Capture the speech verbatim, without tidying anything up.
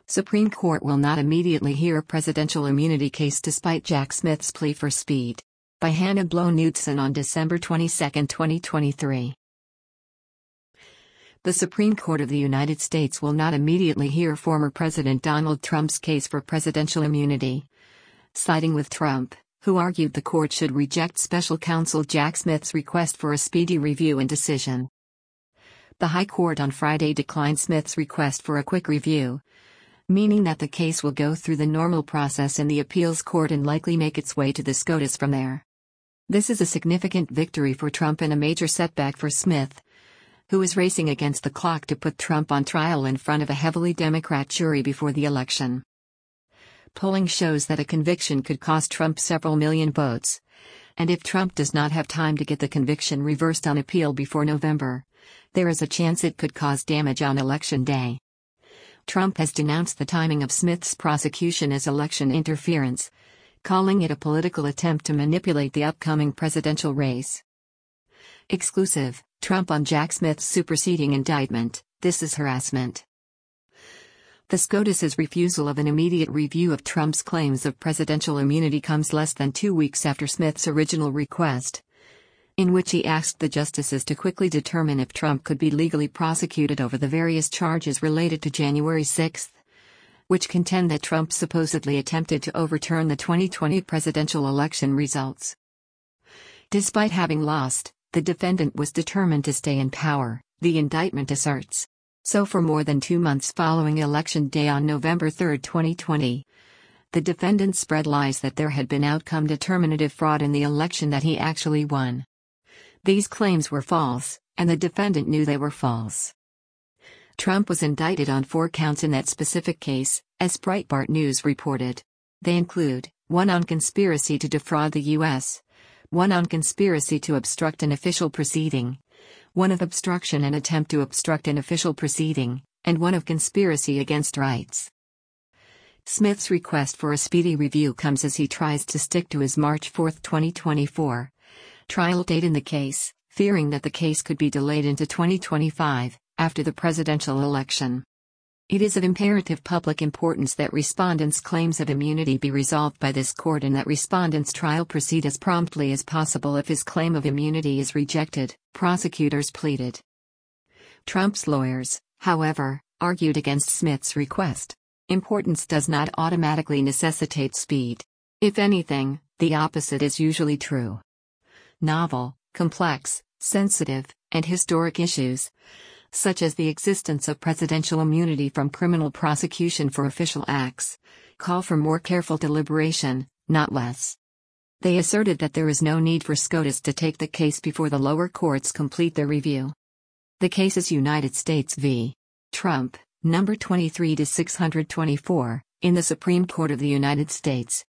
Supreme Court will not immediately hear presidential immunity case despite Jack Smith's plea for speed. By Hannah Blow-Knudsen on December twenty-second, twenty twenty-three. The Supreme Court of the United States will not immediately hear former President Donald Trump's case for presidential immunity. Siding with Trump, who argued the court should reject special counsel Jack Smith's request for a speedy review and decision. The High Court on Friday declined Smith's request for a quick review, meaning that the case will go through the normal process in the appeals court and likely make its way to the SCOTUS from there. This is a significant victory for Trump and a major setback for Smith, who is racing against the clock to put Trump on trial in front of a heavily Democrat jury before the election. Polling shows that a conviction could cost Trump several million votes, and if Trump does not have time to get the conviction reversed on appeal before November, there is a chance it could cause damage on Election Day. Trump has denounced the timing of Smith's prosecution as election interference, calling it a political attempt to manipulate the upcoming presidential race. Exclusive: Trump on Jack Smith's superseding indictment, this is harassment. The SCOTUS's refusal of an immediate review of Trump's claims of presidential immunity comes less than two weeks after Smith's original request, in which he asked the justices to quickly determine if Trump could be legally prosecuted over the various charges related to January sixth, which contend that Trump supposedly attempted to overturn the twenty twenty presidential election results. Despite having lost, the defendant was determined to stay in power, the indictment asserts. So for more than two months following Election Day on November third, twenty twenty, the defendant spread lies that there had been outcome determinative fraud in the election that he actually won. These claims were false, and the defendant knew they were false. Trump was indicted on four counts in that specific case, as Breitbart News reported. They include, one on conspiracy to defraud the U S, one on conspiracy to obstruct an official proceeding, one of obstruction and attempt to obstruct an official proceeding, and one of conspiracy against rights. Smith's request for a speedy review comes as he tries to stick to his March fourth, twenty twenty-four trial date in the case, fearing that the case could be delayed into twenty twenty-five, after the presidential election. It is of imperative public importance that respondents' claims of immunity be resolved by this court and that respondents' trial proceed as promptly as possible if his claim of immunity is rejected, prosecutors pleaded. Trump's lawyers, however, argued against Smith's request. Importance does not automatically necessitate speed. If anything, the opposite is usually true. Novel, complex, sensitive, and historic issues, such as the existence of presidential immunity from criminal prosecution for official acts, call for more careful deliberation, not less. They asserted that there is no need for SCOTUS to take the case before the lower courts complete their review. The case is United States v. Trump, number twenty-three to six twenty-four, in the Supreme Court of the United States.